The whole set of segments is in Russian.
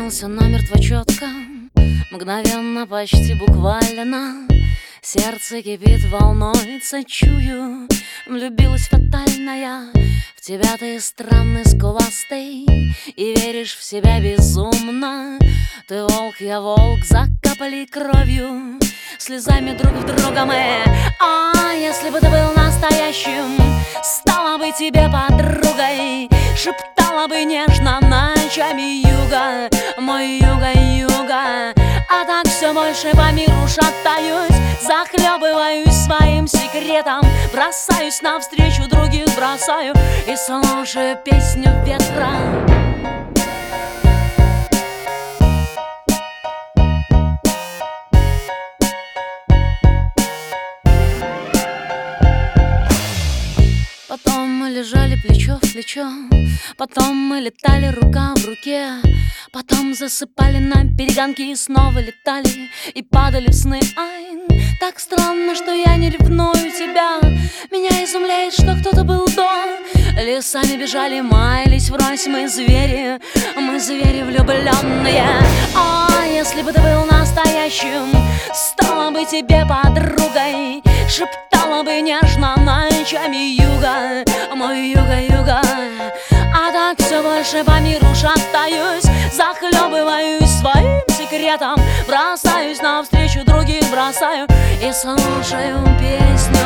Запомнился намертво четко, мгновенно, почти буквально. Сердце кипит, волнуется, чую. Влюбилась фатально я в тебя, ты странный, скуластый, и веришь в себя безумно. Ты волк, я волк, закапали кровью, слезами друг в друга мы. А если бы ты был настоящим, стала бы тебе подругой, шептала бы нежно ночами юга, мой юга, юга. А так все больше по миру шатаюсь, захлебываюсь своим секретом, бросаюсь навстречу других, бросаю и слушаю песню ветра. Потом мы лежали плечо в плечо, потом мы летали рука в руке, потом засыпали на перегонки и снова летали и падали в сны. Ай, так странно, что я не ревную тебя. Меня изумляет, что кто-то был до. Лесами бежали, маялись врозь, мы звери влюбленные. А если бы ты был настоящим, стала бы тебе подругой, шептала бы нежно ночами юга, мой юга, юга. А так все больше по миру шатаюсь, захлебываюсь своим секретом, бросаюсь навстречу других, бросаю и слушаю песню.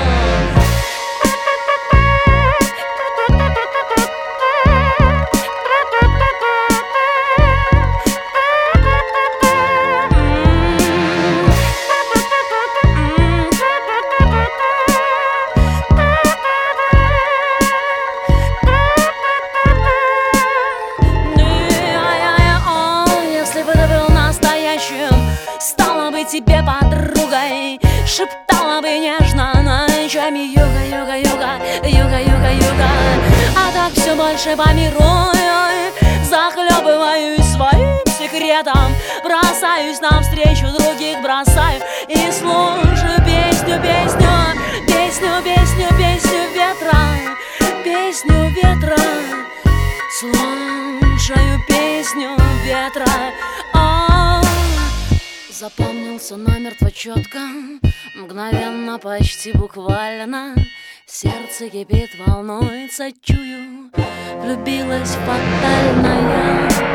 Стала бы тебе подругой, шептала бы нежно ночами юга, юга, юга, юга, юга, юга. А так все больше по миру захлебываюсь своим секретом, бросаюсь навстречу других, бросаю и слушаю песню, песню, песню, песню, песню ветра, песню ветра, слушаю песню ветра. Запомнился намертво четко, мгновенно, почти буквально. Сердце кипит, волнуется, чую. Влюбилась фатально я.